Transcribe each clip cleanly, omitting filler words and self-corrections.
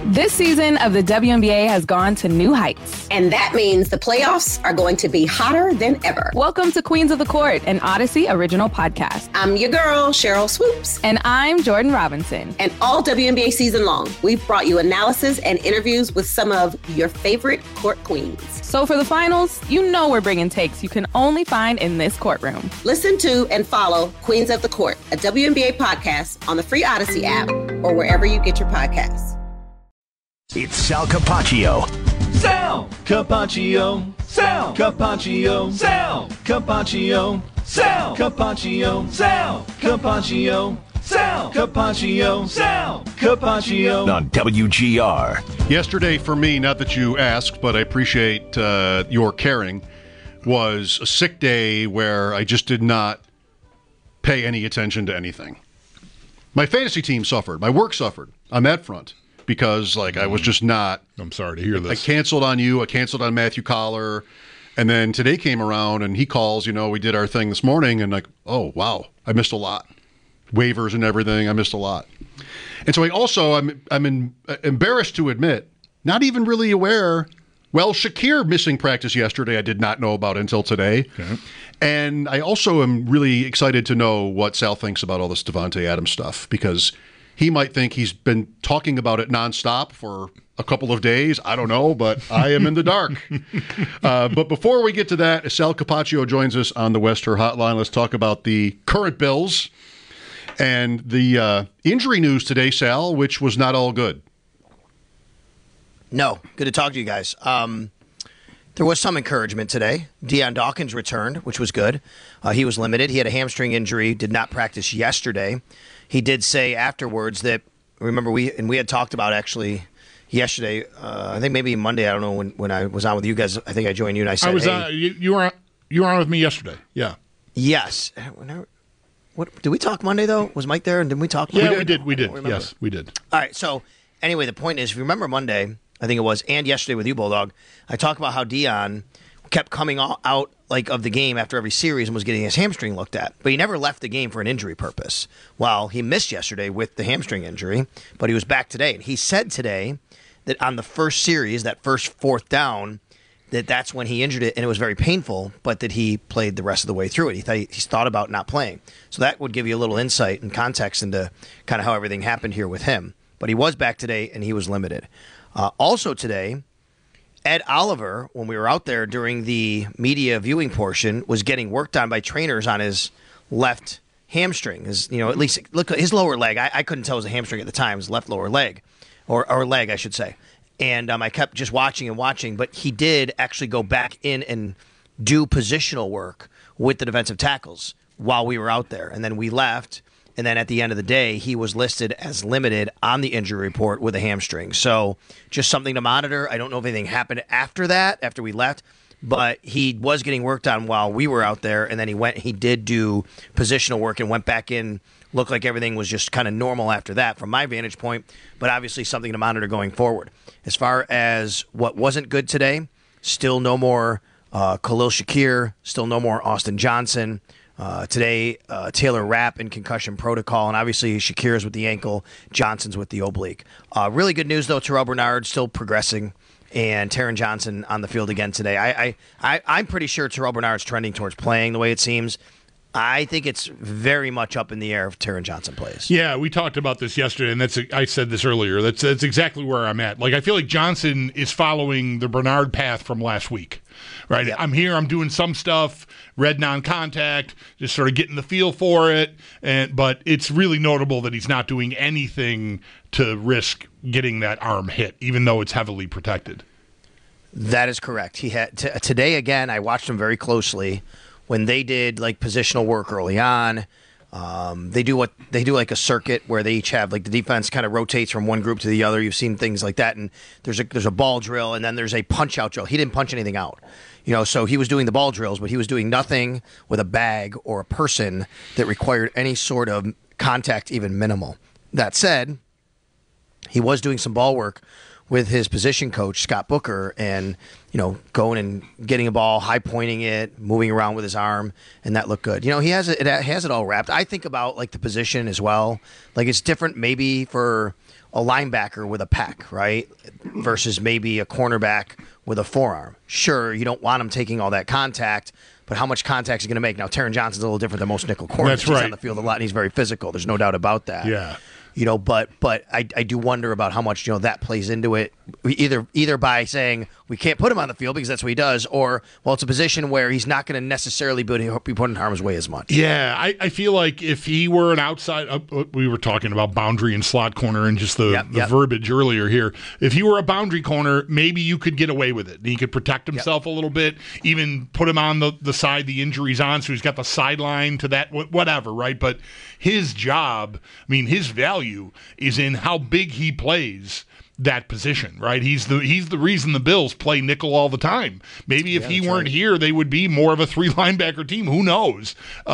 This season of the WNBA has gone to new heights. And that means the playoffs are going to be hotter than ever. Welcome to Queens of the Court, an Odyssey original podcast. I'm your girl, Cheryl Swoops. And I'm Jordan Robinson. And all WNBA season long, we've brought you analysis and interviews with some of your favorite court queens. So for the finals, you know we're bringing takes you can only find in this courtroom. Listen to and follow Queens of the Court, a WNBA podcast on the free Odyssey app or wherever you get your podcasts. It's Sal Capaccio. Sal Capaccio. Sal Capaccio. Sal Capaccio. Sal Capaccio. Sal Capaccio. Sal Capaccio. Sal Capaccio. On WGR. Yesterday for me, not that you asked, but I appreciate your caring, was a sick day where I just did not pay any attention to anything. My fantasy team suffered. My work suffered on that front. Because, I was just not... I'm sorry to hear this. I canceled on you. I canceled on Matthew Collar. And then today came around, and he calls, we did our thing this morning, and oh, wow, I missed a lot. Waivers and everything, I missed a lot. And so I'm embarrassed to admit, not even really aware... Well, Shakir missing practice yesterday I did not know about until today. Okay. And I also am really excited to know what Sal thinks about all this Davante Adams stuff, because... He might think he's been talking about it nonstop for a couple of days. I don't know, but I am in the dark. But before we get to that, Sal Capaccio joins us on the Wester Hotline. Let's talk about the current Bills and the injury news today, Sal, which was not all good. No, good to talk to you guys. There was some encouragement today. Deion Dawkins returned, which was good. He was limited. He had a hamstring injury, did not practice yesterday. He did say afterwards that, remember, we had talked about actually yesterday, I think maybe Monday, I don't know, when I was on with you guys, I think I joined you and I said, you were on with me yesterday, yeah. Yes. What did we talk Monday, though? Was Mike there, and didn't we talk Monday? Yeah, we did. Yes, we did. All right, so anyway, the point is, if you remember Monday, I think it was, and yesterday with you, Bulldog, I talked about how Deion kept coming out of the game after every series and was getting his hamstring looked at. But he never left the game for an injury purpose. Well, he missed yesterday with the hamstring injury, but he was back today. And he said today that on the first series, that first fourth down, that's when he injured it, and it was very painful, but that he played the rest of the way through it. He's thought about not playing. So that would give you a little insight and context into kind of how everything happened here with him. But he was back today, and he was limited. Also today, Ed Oliver, when we were out there during the media viewing portion, was getting worked on by trainers on his left hamstring. At least look at his lower leg. I couldn't tell it was a hamstring at the time. It was left lower leg, or leg, I should say. And I kept just watching, but he did actually go back in and do positional work with the defensive tackles while we were out there. And then we left. And then at the end of the day, he was listed as limited on the injury report with a hamstring. So just something to monitor. I don't know if anything happened after that, after we left, but he was getting worked on while we were out there. And then he did do positional work and went back in. Looked like everything was just kind of normal after that from my vantage point, but obviously something to monitor going forward. As far as what wasn't good today, still no more Khalil Shakir, still no more Austin Johnson. Today, Taylor Rapp in concussion protocol, and obviously Shakir's with the ankle, Johnson's with the oblique. Really good news, though, Terrell Bernard still progressing, and Taron Johnson on the field again today. I'm pretty sure Terrell Bernard's trending towards playing the way it seems. I think it's very much up in the air if Taron Johnson plays. Yeah, we talked about this yesterday, and I said this earlier. That's exactly where I'm at. I feel like Johnson is following the Bernard path from last week. Right, yep. I'm here. I'm doing some stuff, red non-contact, just sort of getting the feel for it. But it's really notable that he's not doing anything to risk getting that arm hit, even though it's heavily protected. That is correct. He had today again. I watched him very closely when they did positional work early on. They do a circuit where they each have the defense kind of rotates from one group to the other. You've seen things like that, and there's a ball drill, and then there's a punch out drill. He didn't punch anything out, so he was doing the ball drills, but he was doing nothing with a bag or a person that required any sort of contact, even minimal. That said, he was doing some ball work with his position coach, Scott Booker, and, going and getting a ball, high pointing it, moving around with his arm, and that looked good. He has it all wrapped. I think about like the position as well. Like it's different maybe for a linebacker with a pec, right? Versus maybe a cornerback with a forearm. Sure, you don't want him taking all that contact, but how much contact is he going to make? Now, Taron Johnson's a little different than most nickel corners. That's right. He's on the field a lot, and he's very physical. There's no doubt about that. Yeah. But I do wonder about how much that plays into it. Either by saying we can't put him on the field because that's what he does, or it's a position where he's not going to necessarily be put in harm's way as much. Yeah, I feel like if he were an outside, we were talking about boundary and slot corner and just the verbiage earlier here. If he were a boundary corner, maybe you could get away with it. He could protect himself a little bit, even put him on the side the injury's on, so he's got the sideline to that, whatever, right? But his job, his value is in how big he plays that position, right? He's the reason the Bills play nickel all the time. Maybe if he weren't here, they would be more of a 3 linebacker team. Who knows?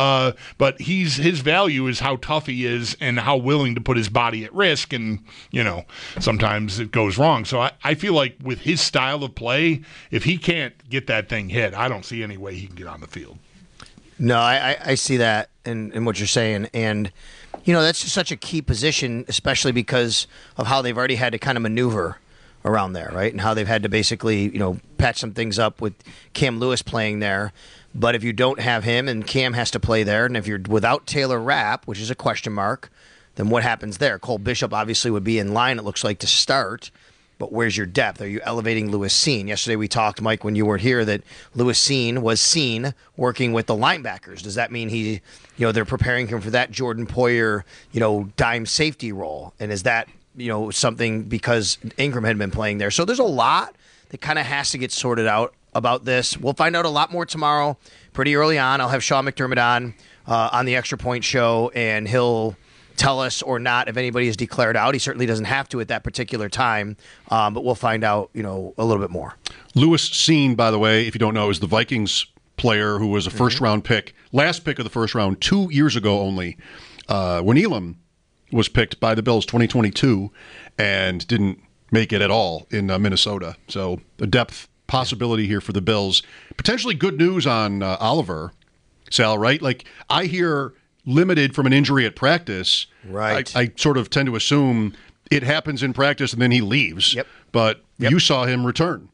But his value is how tough he is and how willing to put his body at risk. And sometimes it goes wrong. So I feel like with his style of play, if he can't get that thing hit, I don't see any way he can get on the field. No, I see that in what you're saying, and that's just such a key position, especially because of how they've already had to kind of maneuver around there, right? And how they've had to basically, patch some things up with Cam Lewis playing there. But if you don't have him and Cam has to play there, and if you're without Taylor Rapp, which is a question mark, then what happens there? Cole Bishop obviously would be in line, it looks like, to start. But where's your depth? Are you elevating Lewis Cine? Yesterday we talked, Mike, when you weren't here, that Lewis Cine was seen working with the linebackers. Does that mean they're preparing him for that Jordan Poyer, dime safety role? And is that, something because Ingram had been playing there? So there's a lot that kind of has to get sorted out about this. We'll find out a lot more tomorrow, pretty early on. I'll have Sean McDermott on the Extra Point Show, and he'll tell us or not if anybody is declared out. He certainly doesn't have to at that particular time, but we'll find out, a little bit more. Lewis Cine, by the way, if you don't know, is the Vikings player who was a first-round pick, last pick of the first round 2 years ago only, when Elam was picked by the Bills 2022 and didn't make it at all in Minnesota. So a depth possibility here for the Bills. Potentially good news on Oliver, Sal, right? Like, I hear limited from an injury at practice. Right. I sort of tend to assume it happens in practice and then he leaves. Yep. But you saw him return.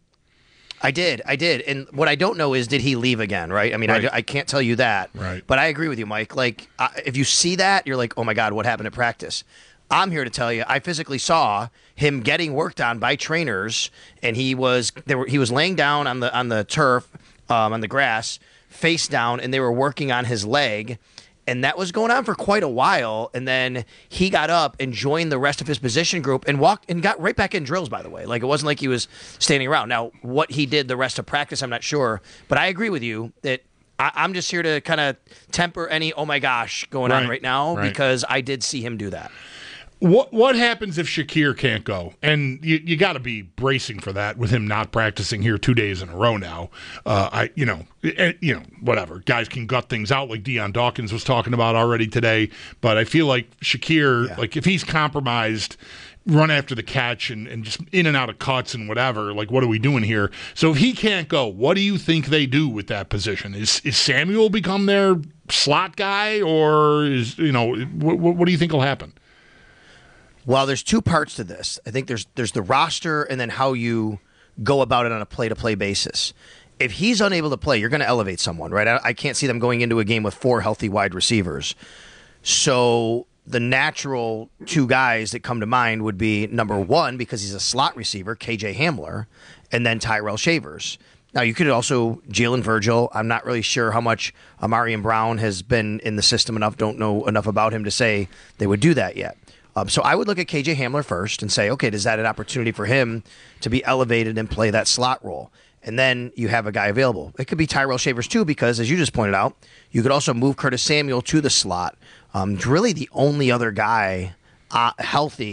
I did. And what I don't know is, did he leave again, right? Right. I can't tell you that. Right. But I agree with you, Mike. Like, if you see that, you're like, oh, my God, what happened at practice? I'm here to tell you, I physically saw him getting worked on by trainers, and he was laying down on the turf, on the grass, face down, and they were working on his leg. And that was going on for quite a while. And then he got up and joined the rest of his position group and walked and got right back in drills, by the way. Like, it wasn't like he was standing around. Now, what he did the rest of practice, I'm not sure. But I agree with you that I'm just here to kind of temper any, oh my gosh, going on right now, because I did see him do that. What happens if Shakir can't go? And you got to be bracing for that with him not practicing here 2 days in a row now. Whatever. Guys can gut things out like Deion Dawkins was talking about already today. But I feel like Shakir, like if he's compromised, run after the catch and just in and out of cuts and whatever, like what are we doing here? So if he can't go, what do you think they do with that position? Is Samuel become their slot guy, or is what do you think will happen? Well, there's two parts to this. I think there's the roster and then how you go about it on a play-to-play basis. If he's unable to play, you're going to elevate someone, right? I can't see them going into a game with 4 healthy wide receivers. So the natural 2 guys that come to mind would be, number 1, because he's a slot receiver, KJ Hamler, and then Tyrell Shavers. Now, you could also Jalen Virgil. I'm not really sure how much Amarian Brown has been in the system enough. Don't know enough about him to say they would do that yet. So I would look at KJ Hamler first and say, okay, is that an opportunity for him to be elevated and play that slot role? And then you have a guy available. It could be Tyrell Shavers too, because as you just pointed out, you could also move Curtis Samuel to the slot. Really the only other guy healthy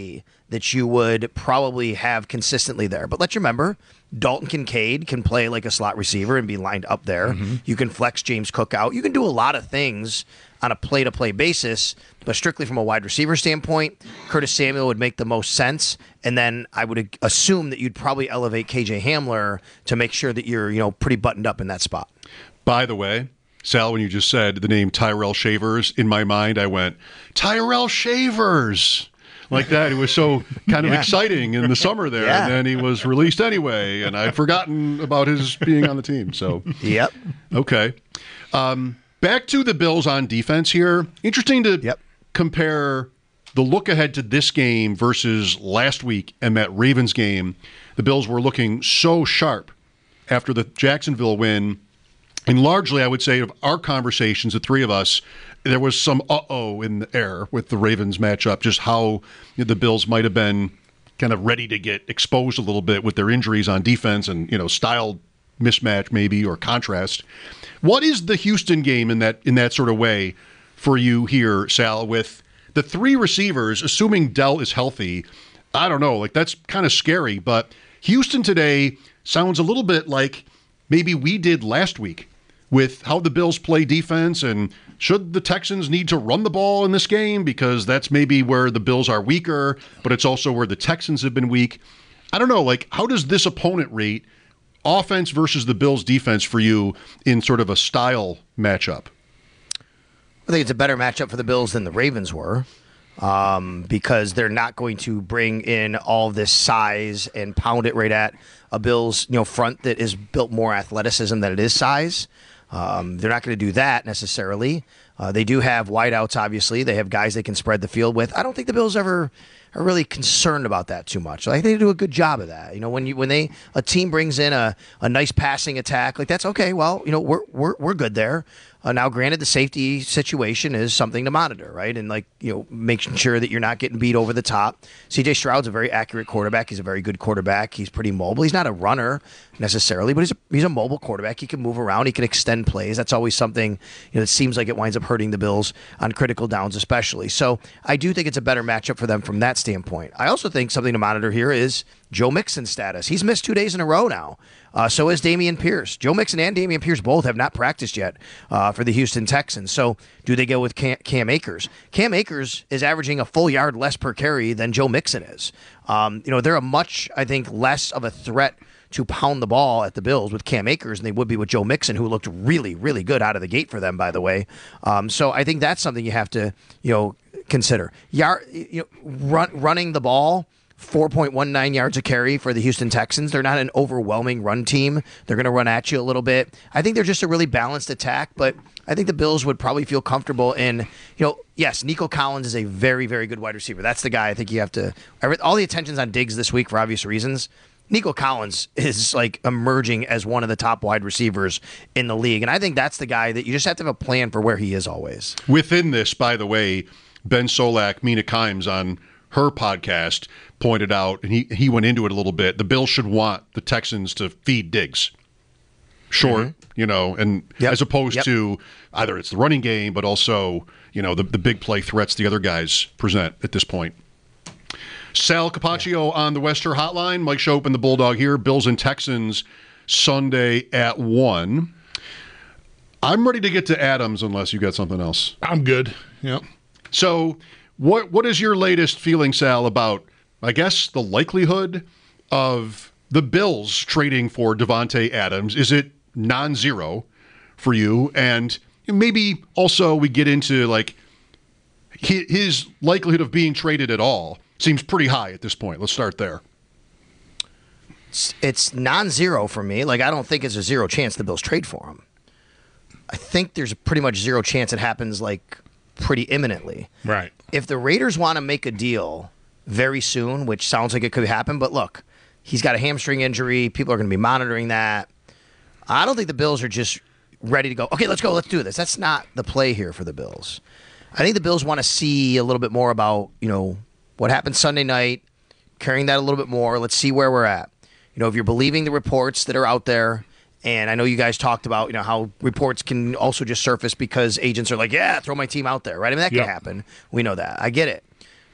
that you would probably have consistently there. But let's remember, Dalton Kincaid can play like a slot receiver and be lined up there. You can flex James Cook out. You can do a lot of things on a play-to-play basis, but strictly from a wide receiver standpoint, Curtis Samuel would make the most sense. And then I would assume that you'd probably elevate KJ Hamler to make sure that you're, pretty buttoned up in that spot. By the way, Sal, when you just said the name Tyrell Shavers, in my mind I went, Tyrell Shavers! Like that. It was so kind of exciting in the summer there, and then he was released anyway, and I'd forgotten about his being on the team. So, Yep. Okay. Back to the Bills on defense here. Interesting to compare the look ahead to this game versus last week and that Ravens game. The Bills were looking so sharp after the Jacksonville win. And largely, I would say, of our conversations, the three of us, there was some uh-oh in the air with the Ravens matchup, just how the Bills might have been kind of ready to get exposed a little bit with their injuries on defense and, style mismatch maybe or contrast. What is the Houston game in that sort of way for you here, Sal, with the three receivers, assuming Dell is healthy? I don't know, that's kind of scary, but Houston today sounds a little bit like maybe we did last week with how the Bills play defense, and should the Texans need to run the ball in this game because that's maybe where the Bills are weaker, but it's also where the Texans have been weak. I don't know, how does this opponent rate offense versus the Bills defense for you in sort of a style matchup? I think it's a better matchup for the Bills than the Ravens were, because they're not going to bring in all this size and pound it right at a Bills front that is built more athleticism than it is size. They're not going to do that necessarily. They do have wideouts, obviously. They have guys they can spread the field with. I don't think the Bills ever are really concerned about that too much. I think they do a good job of that. When a team brings in a nice passing attack, that's okay. Well, we're good there. Now, granted, the safety situation is something to monitor, right? And making sure that you're not getting beat over the top. C.J. Stroud's a very accurate quarterback. He's a very good quarterback. He's pretty mobile. He's not a runner necessarily, but he's a mobile quarterback. He can move around. He can extend plays. That's always something that seems like it winds up hurting the Bills on critical downs, especially. So I do think it's a better matchup for them from that standpoint. I also think something to monitor here is Joe Mixon's status. He's missed 2 days in a row now. So is Dameon Pierce. Joe Mixon and Dameon Pierce both have not practiced yet for the Houston Texans. So do they go with Cam Akers? Cam Akers is averaging a full yard less per carry than Joe Mixon is. They're a much, I think, less of a threat to pound the ball at the Bills with Cam Akers than they would be with Joe Mixon, who looked really, really good out of the gate for them, by the way. So I think that's something you have to, consider. Running the ball, 4.19 yards a carry for the Houston Texans. They're not an overwhelming run team. They're going to run at you a little bit. I think they're just a really balanced attack, but I think the Bills would probably feel comfortable in, yes, Nico Collins is a very, very good wide receiver. That's the guy I think you have to, all the attention's on Diggs this week for obvious reasons. Nico Collins is emerging as one of the top wide receivers in the league. And I think that's the guy that you just have to have a plan for where he is always. Within this, by the way, Ben Solak, Mina Kimes on her podcast pointed out, and he went into it a little bit, the Bills should want the Texans to feed Diggs. Short, as opposed to either it's the running game, but also, the big play threats the other guys present at this point. Sal Capaccio on the Wester Hotline. Mike Schopp and the Bulldog here. Bills and Texans Sunday at 1. I'm ready to get to Adams unless you got something else. I'm good. Yep. So what is your latest feeling, Sal, about, I guess, the likelihood of the Bills trading for Davante Adams? Is it non-zero for you? And maybe also we get into his likelihood of being traded at all. Seems pretty high at this point. Let's start there. It's non-zero for me. I don't think it's a zero chance the Bills trade for him. I think there's pretty much zero chance it happens pretty imminently. Right. If the Raiders want to make a deal very soon, which sounds like it could happen, but look, he's got a hamstring injury. People are going to be monitoring that. I don't think the Bills are just ready to go, okay, let's go, let's do this. That's not the play here for the Bills. I think the Bills want to see a little bit more about, what happened Sunday night, carrying that a little bit more. Let's see where we're at. If you're believing the reports that are out there, and I know you guys talked about, how reports can also just surface because agents are like, yeah, throw my team out there, right? I mean, that can happen. We know that. I get it.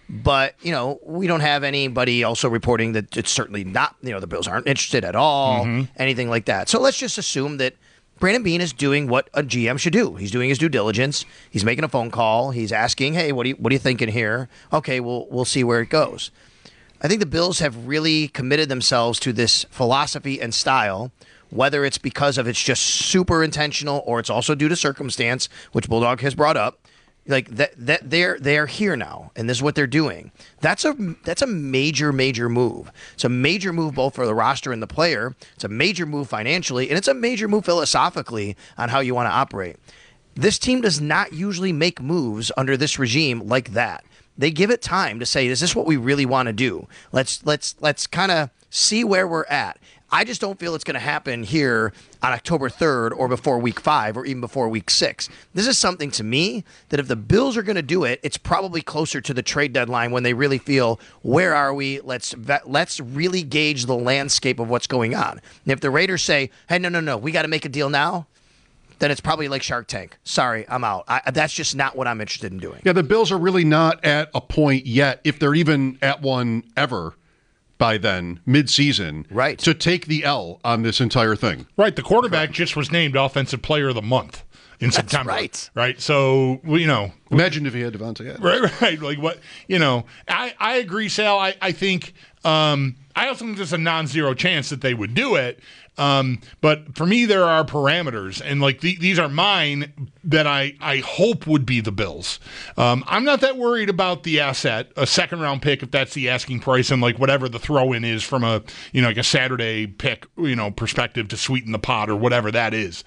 But, we don't have anybody also reporting that it's certainly not, the Bills aren't interested at all, anything like that. So let's just assume that Brandon Beane is doing what a GM should do. He's doing his due diligence. He's making a phone call. He's asking, hey, what are you thinking here? Okay, we'll see where it goes. I think the Bills have really committed themselves to this philosophy and style, whether it's because of it's just super intentional or it's also due to circumstance, which Bulldog has brought up. Like that they're here now, and this is what they're doing. That's a major move. It's a major move both for the roster and the player. It's a major move financially, and it's a major move philosophically on how you want to operate. This team does not usually make moves under this regime like that. They give it time to say, is this what we really want to do? Let's kind of see where we're at. I just don't feel it's going to happen here on October 3rd or before week 5 or even before week 6. This is something to me that if the Bills are going to do it, it's probably closer to the trade deadline when they really feel, where are we? Let's really gauge the landscape of what's going on. And if the Raiders say, hey, no, we got to make a deal now, then it's probably like Shark Tank. Sorry, I'm out. That's just not what I'm interested in doing. Yeah, the Bills are really not at a point yet, if they're even at one ever, by then, mid-season, right, to take the L on this entire thing. Right. The quarterback just was named Offensive Player of the Month in September. Right. So, imagine if he had Devontae Adams. Right. Like what, I agree, Sal. I think, I also think there's a non-zero chance that they would do it. But for me, there are parameters, and like these are mine that I hope would be the Bills. I'm not that worried about the asset, a second round pick, if that's the asking price, and like whatever the throw in is from a like a Saturday pick, perspective to sweeten the pot or whatever that is.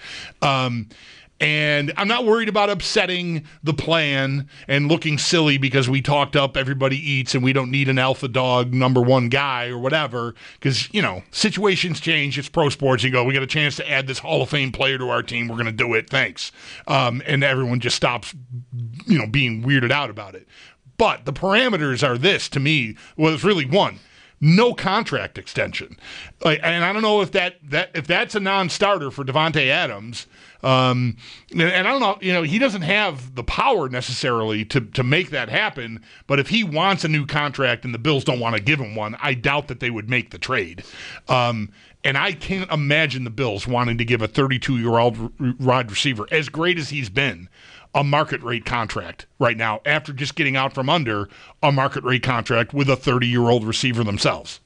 And I'm not worried about upsetting the plan and looking silly because we talked up everybody eats and we don't need an alpha dog number one guy or whatever. Because, situations change. It's pro sports. You go, we got a chance to add this Hall of Fame player to our team. We're going to do it. Thanks. And everyone just stops, being weirded out about it. But the parameters are this to me. Well, it's really one. No contract extension. And I don't know if that's a non-starter for Devontae Adams. And I don't know, he doesn't have the power necessarily to make that happen, but if he wants a new contract and the Bills don't want to give him one, I doubt that they would make the trade. And I can't imagine the Bills wanting to give a 32-year-old wide receiver, as great as he's been, a market rate contract right now after just getting out from under a market rate contract with a 30-year-old receiver themselves.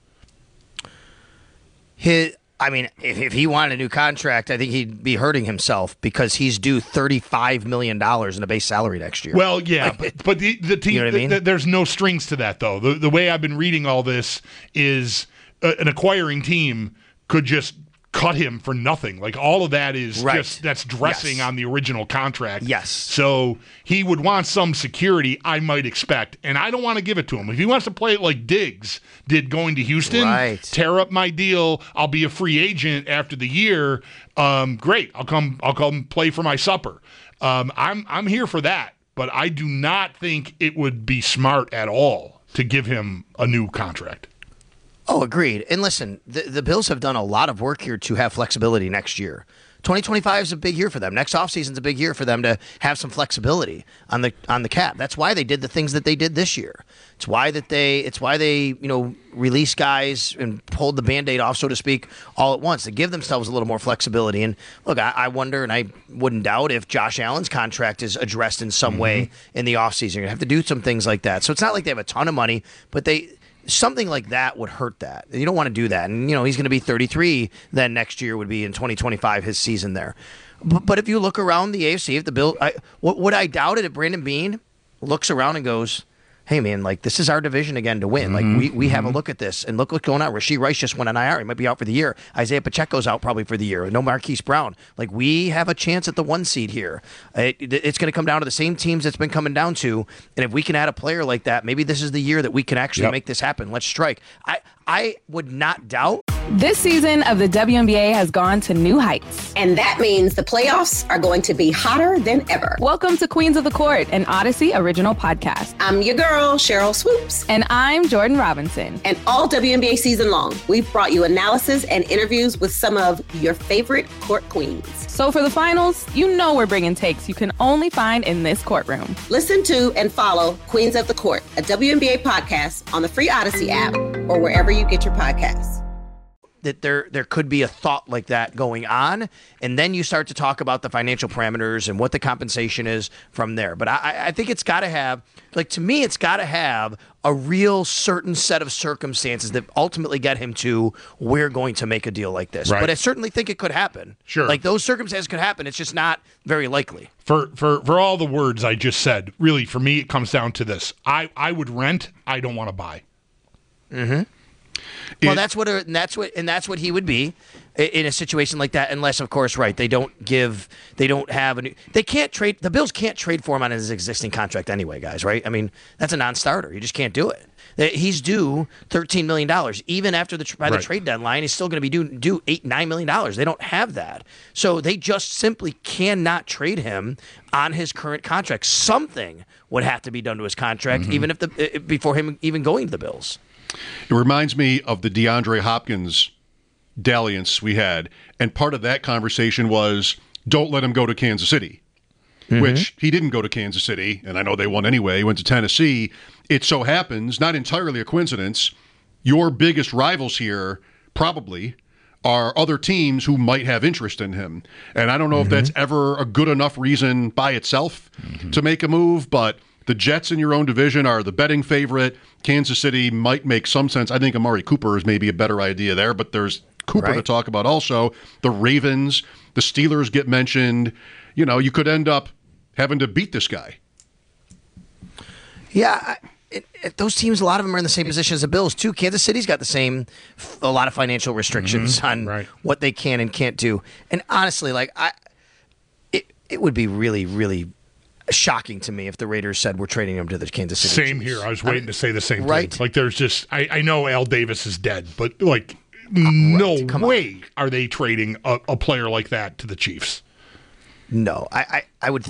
If he wanted a new contract, I think he'd be hurting himself because he's due $35 million in a base salary next year. Well, yeah, but the team, you know what I mean? There's no strings to that, though. The way I've been reading all this is an acquiring team could just cut him for nothing. Like all of that is just that's dressing on the original contract. Yes. So he would want some security, I might expect, and I don't want to give it to him. If he wants to play it like Diggs did going to Houston, tear up my deal, I'll be a free agent after the year. Great. I'll come play for my supper. I'm here for that, but I do not think it would be smart at all to give him a new contract. Oh, agreed. And listen, the Bills have done a lot of work here to have flexibility next year. 2025 is a big year for them. Next offseason is a big year for them to have some flexibility on the cap. That's why they did the things that they did this year. It's why they released guys and pulled the Band-Aid off, so to speak, all at once to give themselves a little more flexibility. And look, I wonder, and I wouldn't doubt if Josh Allen's contract is addressed in some way in the offseason. You're going to have to do some things like that. So it's not like they have a ton of money, but something like that would hurt that. You don't want to do that. And, he's going to be 33 then next year would be in 2025, his season there. But if you look around the AFC, if the Bills, would I doubt it if Brandon Beane looks around and goes, hey, man, like, this is our division again to win. Like, we have a look at this, and look what's going on. Rashee Rice just went on IR. He might be out for the year. Isaiah Pacheco's out probably for the year. No Marquise Brown. Like, we have a chance at the 1 seed here. It's going to come down to the same teams it's been coming down to, and if we can add a player like that, maybe this is the year that we can actually make this happen. Let's strike. I would not doubt This season of the WNBA has gone to new heights. And that means the playoffs are going to be hotter than ever. Welcome to Queens of the Court, an Odyssey original podcast. I'm your girl, Cheryl Swoops. And I'm Jordan Robinson. And all WNBA season long, we've brought you analysis and interviews with some of your favorite court queens. So for the finals, you know we're bringing takes you can only find in this courtroom. Listen to and follow Queens of the Court, a WNBA podcast on the free Odyssey app or wherever you get your podcasts. That there could be a thought like that going on, and then you start to talk about the financial parameters and what the compensation is from there. But I think it's got to have, like, to me, it's got to have a real certain set of circumstances that ultimately get him to, we're going to make a deal like this. Right. But I certainly think it could happen. Sure. Like, those circumstances could happen. It's just not very likely. For all the words I just said, really, for me, it comes down to this. I would rent. I don't want to buy. Mm-hmm. Well, that's what he would be in a situation like that, unless, of course, right, they don't have they can't trade, the Bills can't trade for him on his existing contract anyway, guys, right? I mean, that's a non-starter. You just can't do it. He's due $13 million. Even after the trade deadline, he's still going to be due $8-9 million. They don't have that. So they just simply cannot trade him on his current contract. Something would have to be done to his contract, even if before him even going to the Bills. It reminds me of the DeAndre Hopkins dalliance we had. And part of that conversation was, don't let him go to Kansas City, which he didn't go to Kansas City. And I know they won anyway. He went to Tennessee. It so happens, not entirely a coincidence, your biggest rivals here probably are other teams who might have interest in him. And I don't know if that's ever a good enough reason by itself to make a move, but the Jets in your own division are the betting favorite. Kansas City might make some sense. I think Amari Cooper is maybe a better idea there, but there's Cooper to talk about also. The Ravens, the Steelers get mentioned. You know, you could end up having to beat this guy. Yeah, those teams, a lot of them are in the same position as the Bills, too. Kansas City's got a lot of financial restrictions on what they can and can't do. And honestly, like, it would be really, really shocking to me if the Raiders said we're trading him to the Kansas City Same Chiefs. here. I was waiting to say the same right? thing. Like, there's just, I know Al Davis is dead, but, like, no way are they trading a player like that to the Chiefs. No. I would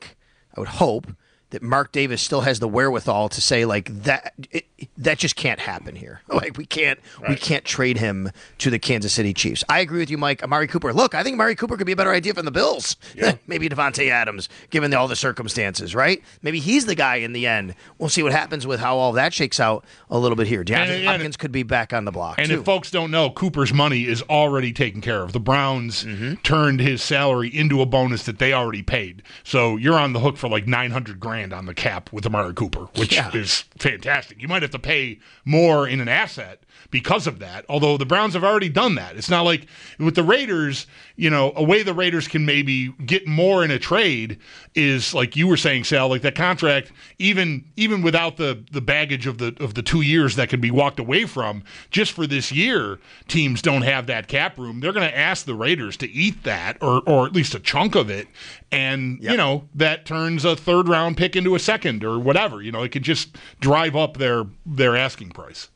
hope that Mark Davis still has the wherewithal to say, like, that just can't happen here. Like, we can't trade him to the Kansas City Chiefs. I agree with you, Mike. Amari Cooper. Look, I think Amari Cooper could be a better idea from the Bills than maybe Devontae Adams, given all the circumstances, right? Maybe he's the guy in the end. We'll see what happens with how all that shakes out a little bit here. DeAndre Hopkins could be back on the block, and too. if folks don't know, Cooper's money is already taken care of. The Browns turned his salary into a bonus that they already paid. So you're on the hook for like $900,000 on the cap with Amari Cooper, which is fantastic. You might have to pay more in an asset because of that, although the Browns have already done that. It's not like with the Raiders, you know, a way the Raiders can maybe get more in a trade is, like you were saying, Sal, like that contract, even without the baggage of the 2 years that can be walked away from, just for this year, teams don't have that cap room. They're going to ask the Raiders to eat that, or at least a chunk of it, and you know, that turns a third round pick into a second or whatever. You know, it could just drive up their asking price.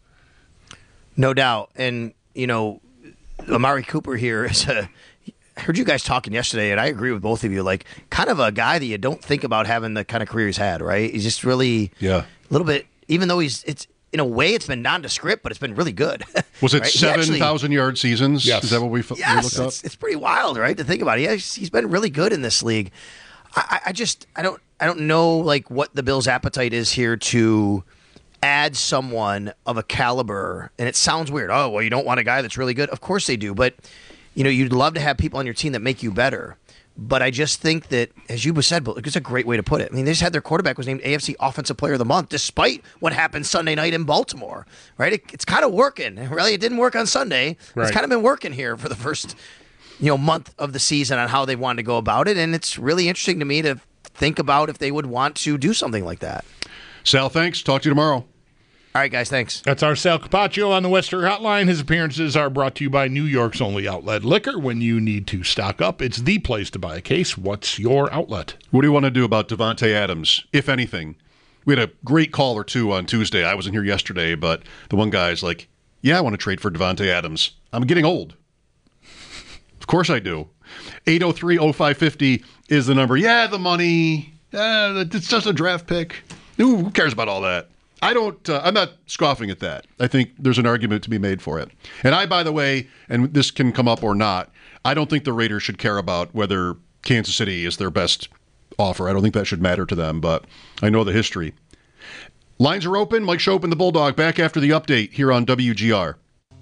No doubt. And, you know, Amari Cooper here is I heard you guys talking yesterday, and I agree with both of you, like, kind of a guy that you don't think about having the kind of career he's had, right? He's just really a little bit, even though it's in a way it's been nondescript, but it's been really good. Was it 7,000-yard seasons? Yes. Is that what we looked up? It's pretty wild, right, to think about it. He's been really good in this league. I don't know, like, what the Bills' appetite is here to add someone of a caliber. And it sounds weird. Oh, well, you don't want a guy that's really good. Of course they do. But, you know, you'd love to have people on your team that make you better. But I just think that, as you said, it's a great way to put it. I mean, they just had their quarterback was named AFC Offensive Player of the Month, despite what happened Sunday night in Baltimore, right? It's kind of working. Really, it didn't work on Sunday. Right. It's kind of been working here for the first, month of the season on how they wanted to go about it. And it's really interesting to me to think about if they would want to do something like that. Sal, thanks. Talk to you tomorrow. All right, guys, thanks. That's our Sal Capaccio on the Western Hotline. His appearances are brought to you by New York's only outlet liquor. When you need to stock up, it's the place to buy a case. What's your outlet? What do you want to do about Devontae Adams, if anything? We had a great call or two on Tuesday. I wasn't here yesterday, but the one guy's like, yeah, I want to trade for Devontae Adams. I'm getting old. Of course I do. 803-0550 is the number. Yeah, the money. It's just a draft pick. Who cares about all that? I'm not scoffing at that. I think there's an argument to be made for it. And by the way, and this can come up or not, I don't think the Raiders should care about whether Kansas City is their best offer. I don't think that should matter to them, but I know the history. Lines are open. Mike Schopp and the Bulldog back after the update here on WGR.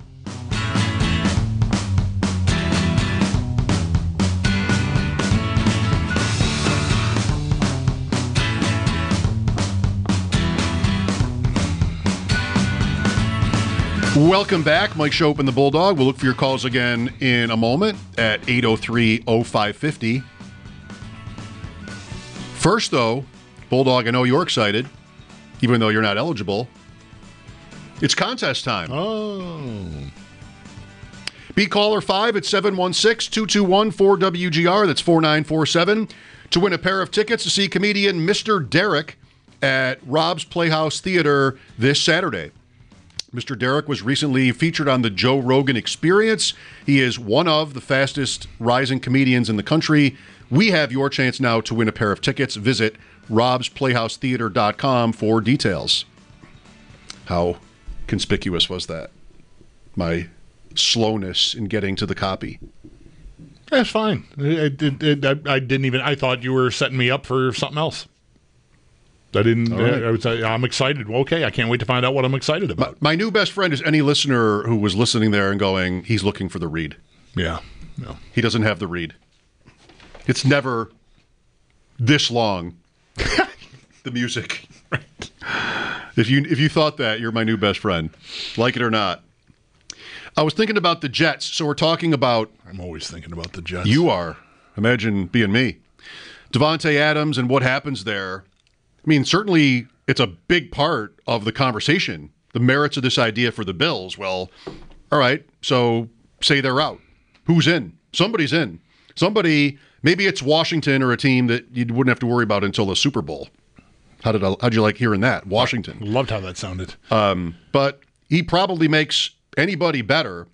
Welcome back. Mike Schopp and the Bulldog. We'll look for your calls again in a moment at 803-0550. First, though, Bulldog, I know you're excited, even though you're not eligible. It's contest time. Oh. Be caller 5 at 716-221-4WGR. That's 4947 to win a pair of tickets to see comedian Mr. Derek at Rob's Playhouse Theater this Saturday. Mr. Derek was recently featured on the Joe Rogan Experience. He is one of the fastest rising comedians in the country. We have your chance now to win a pair of tickets. Visit robsplayhousetheater.com for details. How conspicuous was that? My slowness in getting to the copy. That's fine. I didn't even. I thought you were setting me up for something else. I didn't. Right. I'm excited. Okay, I can't wait to find out what I'm excited about. My new best friend is any listener who was listening there and going, he's looking for the read. Yeah. No. He doesn't have the read. It's never this long. The music. Right. If you thought that, you're my new best friend. Like it or not. I was thinking about the Jets. So we're talking about... I'm always thinking about the Jets. You are. Imagine being me. Davante Adams and what happens there. I mean, certainly it's a big part of the conversation, the merits of this idea for the Bills. Well, all right, so say they're out. Who's in? Somebody's in. Somebody, maybe it's Washington or a team that you wouldn't have to worry about until the Super Bowl. How'd you like hearing that? Washington. Loved how that sounded. But he probably makes anybody better,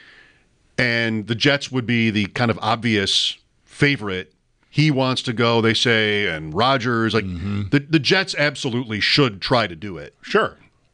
and the Jets would be the kind of obvious favorite. He wants to go, they say, and Rodgers. The Jets absolutely should try to do it. Sure.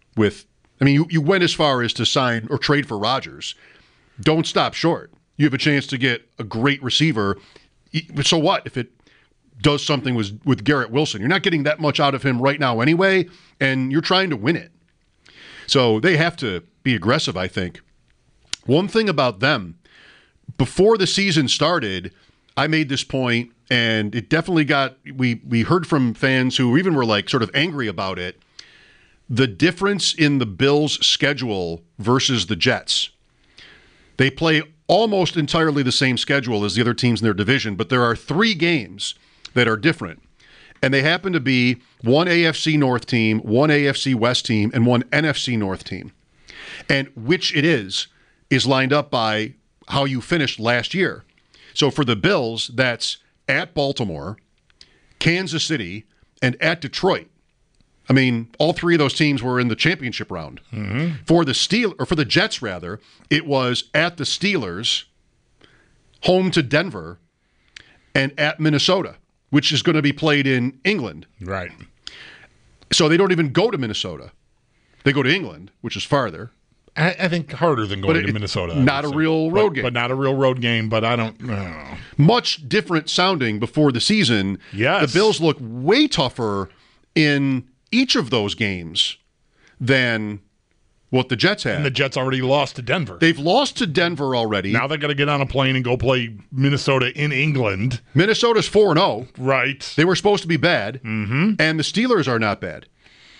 You went as far as to sign or trade for Rodgers. Don't stop short. You have a chance to get a great receiver. So what if it does something with Garrett Wilson? You're not getting that much out of him right now anyway, and you're trying to win it. So they have to be aggressive, I think. One thing about them, before the season started, I made this point, and it definitely we heard from fans who even were like sort of angry about it. The difference in the Bills' schedule versus the Jets. They play almost entirely the same schedule as the other teams in their division, but there are 3 games that are different. And they happen to be one AFC North team, one AFC West team, and one NFC North team. And which it is lined up by how you finished last year. So for the Bills, that's at Baltimore, Kansas City, and at Detroit. I mean, all 3 of those teams were in the championship round. Mm-hmm. For the Jets, rather, it was at the Steelers, home to Denver, and at Minnesota, which is going to be played in England. Right. So they don't even go to Minnesota. They go to England, which is farther. I think harder than going to Minnesota. Not a real road game. But not a real road game, but I don't know. Much different sounding before the season. Yes. The Bills look way tougher in each of those games than what the Jets had. And the Jets already lost to Denver. They've lost to Denver already. Now they've got to get on a plane and go play Minnesota in England. Minnesota's 4-0. Right. They were supposed to be bad. Mm-hmm. And the Steelers are not bad.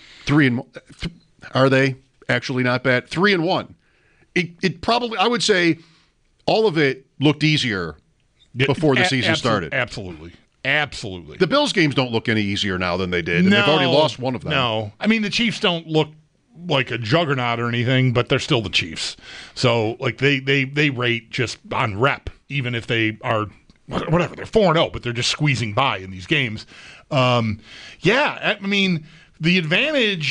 Are they actually not bad? 3-1. It probably, I would say, all of it looked easier before the season started. Absolutely. Absolutely. The Bills games don't look any easier now than they did. And they've already lost one of them. No. I mean, the Chiefs don't look like a juggernaut or anything, but they're still the Chiefs. So, like, they rate just on rep, even if they are, whatever, they're 4-0, but they're just squeezing by in these games. I mean, the advantage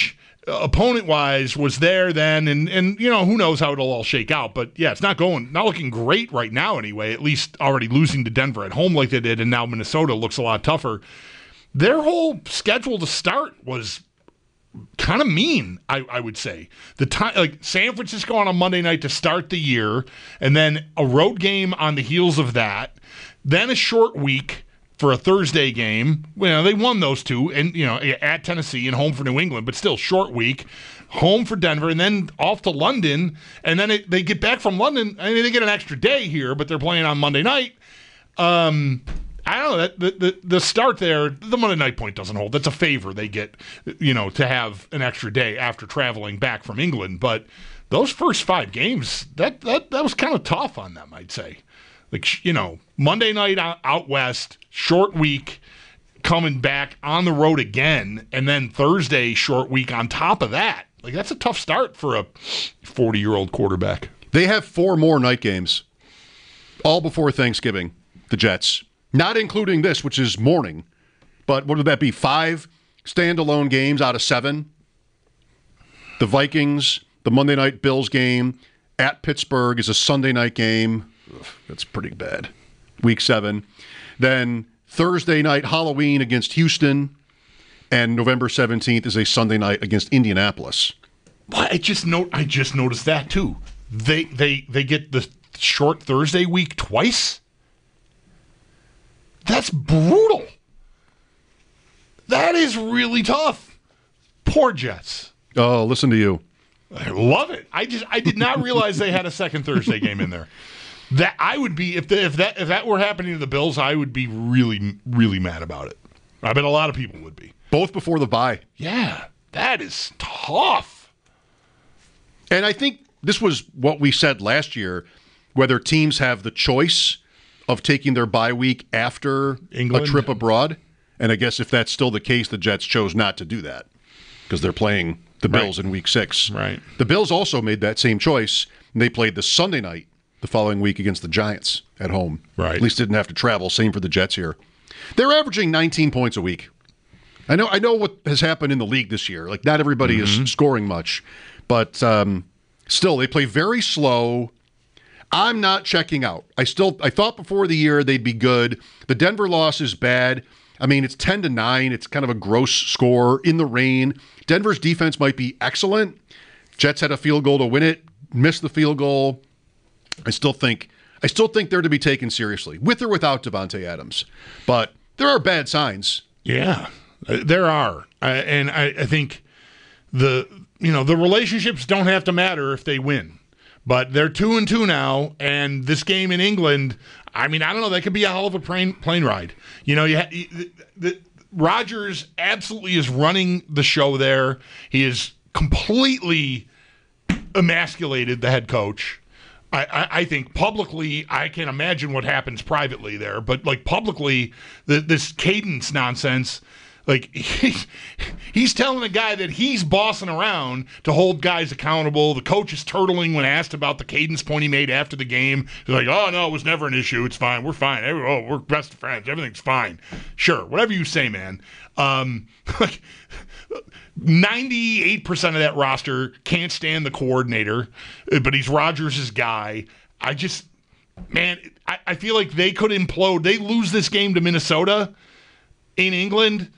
opponent-wise was there then, and who knows how it'll all shake out. But, yeah, it's not looking great right now anyway, at least already losing to Denver at home like they did, and now Minnesota looks a lot tougher. Their whole schedule to start was kind of mean, I would say. The time, like San Francisco on a Monday night to start the year, and then a road game on the heels of that, then a short week for a Thursday game. Well, they won those two, and at Tennessee and home for New England, but still short week. Home for Denver, and then off to London, and then they get back from London. I mean, they get an extra day here, but they're playing on Monday night. I don't know. The start there, the Monday night point doesn't hold. That's a favor they get, to have an extra day after traveling back from England. But those first 5 games, that was kind of tough on them, I'd say. Like, Monday night out west, short week, coming back on the road again, and then Thursday, short week on top of that. Like, that's a tough start for a 40-year-old quarterback. They have 4 more night games, all before Thanksgiving, the Jets. Not including this, which is morning. But what would that be, 5 standalone games out of 7? The Vikings, the Monday night Bills game, at Pittsburgh is a Sunday night game. Ugh, that's pretty bad. Week 7. Then Thursday night Halloween against Houston, and November 17th is a Sunday night against Indianapolis. Well, I just noticed that too. They get the short Thursday week twice. That's brutal. That is really tough. Poor Jets. Oh, listen to you. I love it. I did not realize they had a second Thursday game in there. That I would be if that were happening to the Bills, I would be really, really mad about it. I bet a lot of people would be. Both before the bye. Yeah, that is tough. And I think this was what we said last year, whether teams have the choice of taking their bye week after England. A trip abroad. And I guess if that's still the case, the Jets chose not to do that because they're playing the Bills in week 6. Right. The Bills also made that same choice, and they played the Sunday night the following week against the Giants at home. Right. At least didn't have to travel. Same for the Jets here. They're averaging 19 points a week. I know what has happened in the league this year. Like, not everybody is scoring much, but still, they play very slow. I'm not checking out. I thought before the year they'd be good. The Denver loss is bad. I mean, it's 10-9. It's kind of a gross score in the rain. Denver's defense might be excellent. Jets had a field goal to win it, missed the field goal. I still think they're to be taken seriously, with or without Davante Adams. But there are bad signs. Yeah, there are. And I think the relationships don't have to matter if they win. But they're 2-2 now, and this game in England, I mean, I don't know, that could be a hell of a plane ride. Rodgers absolutely is running the show there. He is completely emasculated the head coach. I think publicly, I can't imagine what happens privately there, but like publicly, this cadence nonsense, like he's telling the guy that he's bossing around to hold guys accountable. The coach is turtling when asked about the cadence point he made after the game. He's like, "Oh no, it was never an issue. It's fine. We're fine. We're best friends. Everything's fine." Sure, whatever you say, man. 98% of that roster can't stand the coordinator, but he's Rodgers' guy. I feel like they could implode. They lose this game to Minnesota in England.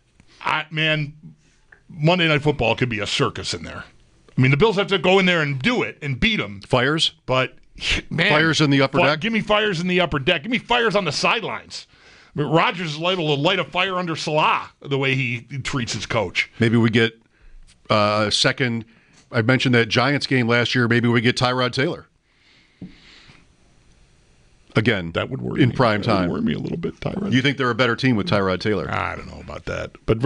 Monday Night Football could be a circus in there. I mean, the Bills have to go in there and do it and beat them. Fires? But, man. Fires in the upper deck? Give me fires in the upper deck. Give me fires on the sidelines. I mean, Rodgers is able to light a fire under Salah the way he treats his coach. Maybe we get a second. I mentioned that Giants game last year. Maybe we get Tyrod Taylor. Again, that would worry in me. prime time. That would worry me a little bit, Tyrod. You think they're a better team with Tyrod Taylor? I don't know about that. But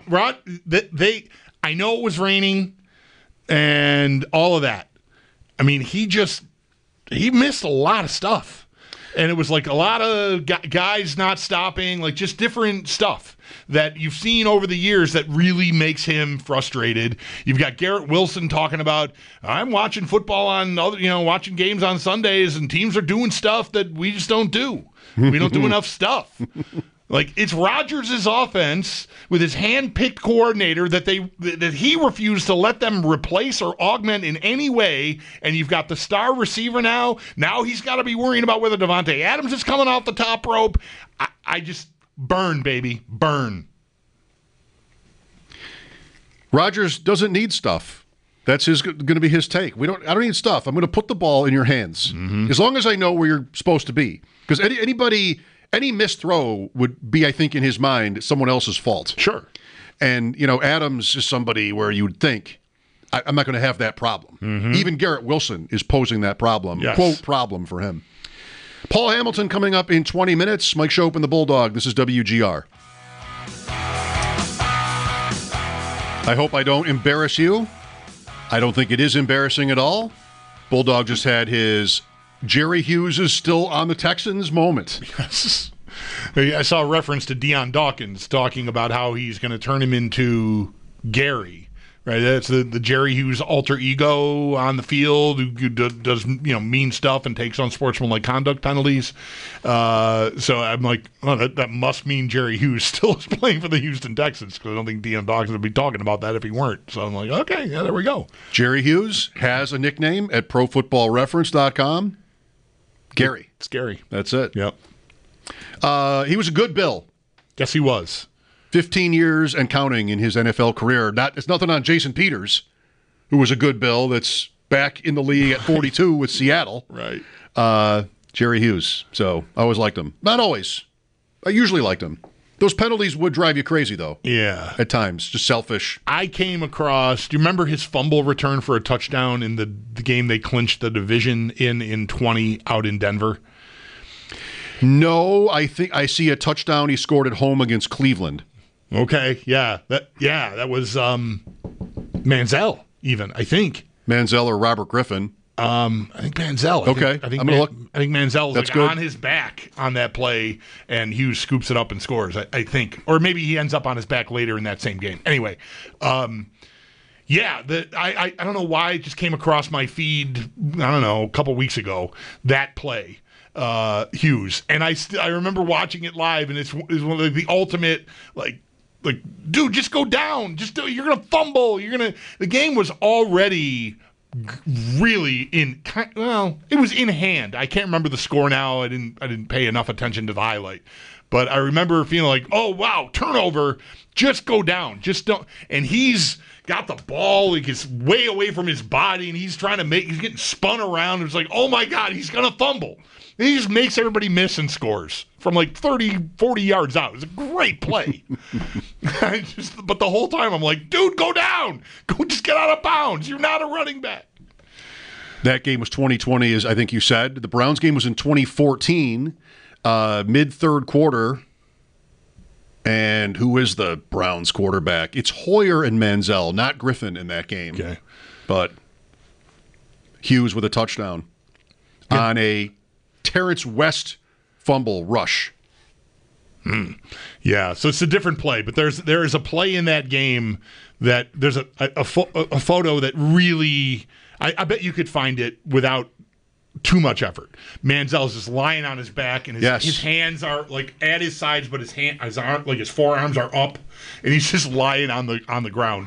I know it was raining and all of that. I mean, he missed a lot of stuff. And it was like a lot of guys not stopping, like just different stuff that you've seen over the years that really makes him frustrated. You've got Garrett Wilson talking about, I'm watching football on watching games on Sundays and teams are doing stuff that we just don't do. We don't do enough stuff. Like, it's Rodgers' offense with his hand-picked coordinator that he refused to let them replace or augment in any way, and you've got the star receiver now. Now he's got to be worrying about whether Devontae Adams is coming off the top rope. I just burn, baby, burn. Rodgers doesn't need stuff. That's going to be his take. I don't need stuff. I'm going to put the ball in your hands as long as I know where you're supposed to be. Because any missed throw would be, I think, in his mind, someone else's fault. Sure. And Adams is somebody where you would think I'm not going to have that problem. Even Garrett Wilson is posing that problem. Yes. Quote problem for him. Paul Hamilton coming up in 20 minutes. Mike Schopp and the Bulldog. This is WGR. I hope I don't embarrass you. I don't think it is embarrassing at all. Bulldog just had his Jerry Hughes is still on the Texans moment. Yes. I saw a reference to Deion Dawkins talking about how he's going to turn him into Gary. Right, that's the Jerry Hughes alter ego on the field who does mean stuff and takes on sportsmanlike conduct penalties. So I'm like, oh, that must mean Jerry Hughes still is playing for the Houston Texans, because I don't think Deion Dawkins would be talking about that if he weren't. So I'm like, okay, yeah, there we go. Jerry Hughes has a nickname at ProFootballReference.com. Gary. It's Gary. That's it. Yep. He was a good Bill. Yes, he was. 15 years and counting in his NFL career. It's nothing on Jason Peters, who was a good Bill that's back in the league at 42 with Seattle. Right. Jerry Hughes. So I always liked him. Not always. I usually liked him. Those penalties would drive you crazy, though. Yeah. At times. Just selfish. I came across, do you remember his fumble return for a touchdown in the game they clinched the division in 20 out in Denver? No, I think I see a touchdown he scored at home against Cleveland. Okay, yeah. That was Manziel, even, I think. Manziel or Robert Griffin. I think Manziel. I think Manziel's like on his back on that play, and Hughes scoops it up and scores, I think. Or maybe he ends up on his back later in that same game. Anyway, I don't know why it just came across my feed, a couple weeks ago, that play. Hughes. And I remember watching it live, and it's one of the ultimate, like, dude, just go down. You're going to fumble. The game was already really it was in hand. I can't remember the score now. I didn't pay enough attention to the highlight. But I remember feeling like, oh, wow, turnover. Just go down. Just don't. And he's got the ball. Like, it's way away from his body, and he's getting spun around. It's like, oh, my God, he's going to fumble. And he just makes everybody miss and scores from like 30, 40 yards out. It was a great play. But the whole time I'm like, dude, go down. Just get out of bounds. You're not a running back. That game was 2020, as I think you said. The Browns game was in 2014, mid-third quarter. And who is the Browns quarterback? It's Hoyer and Manziel, not Griffin in that game. Okay. But Hughes with a touchdown on a Terrence West fumble rush. Yeah, so it's a different play, but there is a play in that game that there's a photo that really, I bet you could find it without too much effort. Manziel's just lying on his back, and his hands are like at his sides, but his forearms are up, and he's just lying on the ground.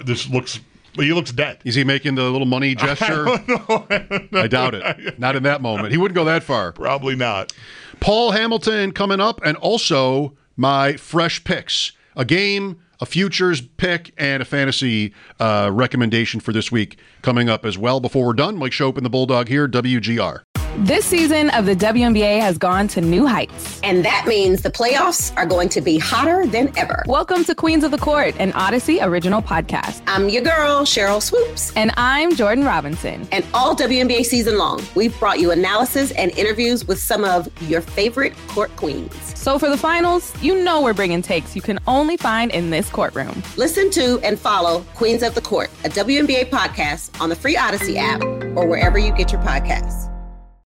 He looks dead. Is he making the little money gesture? I don't know. I doubt it. Not in that moment. He wouldn't go that far. Probably not. Paul Hamilton coming up, and also my fresh picks. A game, a futures pick, and a fantasy recommendation for this week coming up as well. Before we're done, Mike Schopp and the Bulldog here, WGR. This season of the WNBA has gone to new heights. And that means the playoffs are going to be hotter than ever. Welcome to Queens of the Court, an Odyssey original podcast. I'm your girl, Cheryl Swoops. And I'm Jordan Robinson. And all WNBA season long, we've brought you analysis and interviews with some of your favorite court queens. So for the finals, we're bringing takes you can only find in this courtroom. Listen to and follow Queens of the Court, a WNBA podcast on the free Odyssey app or wherever you get your podcasts.